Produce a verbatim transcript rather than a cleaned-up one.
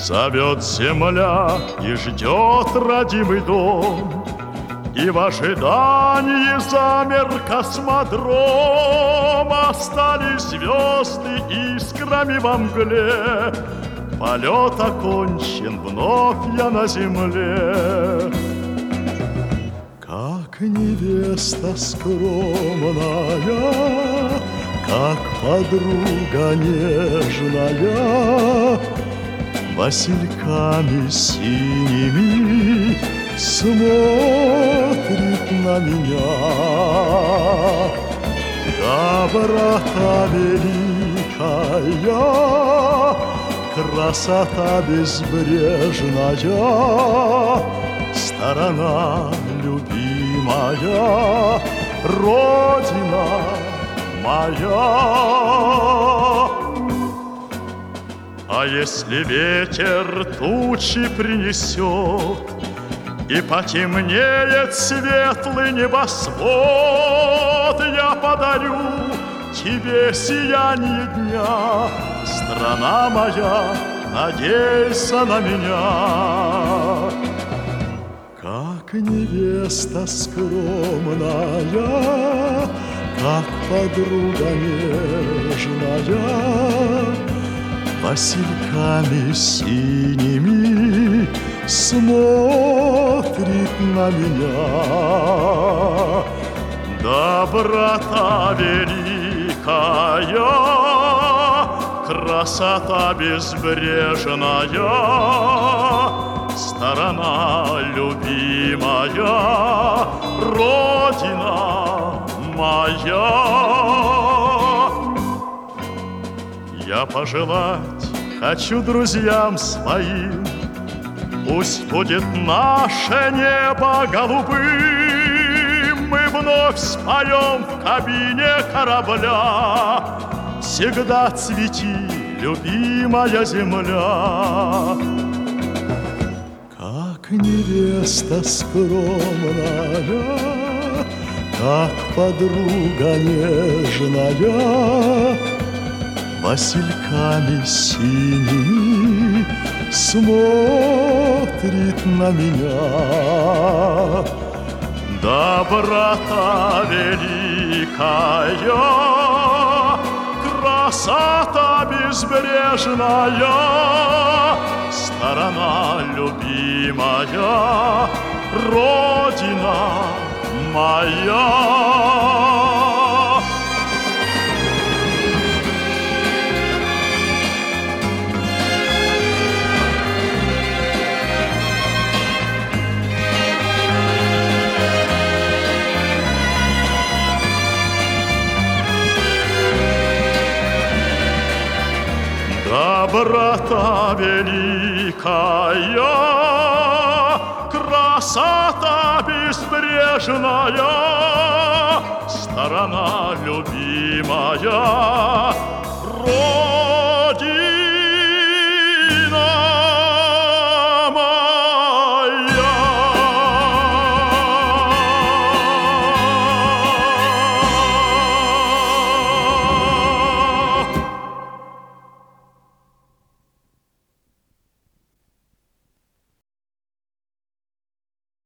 Зовет земля и ждет родимый дом, и в ожидании замер космодром. Остались звезды искрами во мгле, полет окончен, вновь я на земле. Как невеста скромная, как подруга нежная, васильками синими смотрит на меня. Доброта великая, красота безбрежная, сторона любимая, Родина моя. А если ветер тучи принесет, и потемнеет светлый небосвод, я подарю тебе сияние дня. Страна моя, надейся на меня. Как невеста скромная, как подруга нежная, васильками синими смотрит на меня. Доброта великая, красота безбрежная, сторона любимая, Родина моя. Я пожелать хочу друзьям своим, пусть будет наше небо голубым. Мы вновь споем в кабине корабля: всегда цвети, любимая земля. Как невеста скромная, как подруга нежная, васильками синими смотрит на меня. Доброта великая, красота безбрежная, сторона любимая, Родина моя. Доброта великая, красота безбрежная, сторона любимая,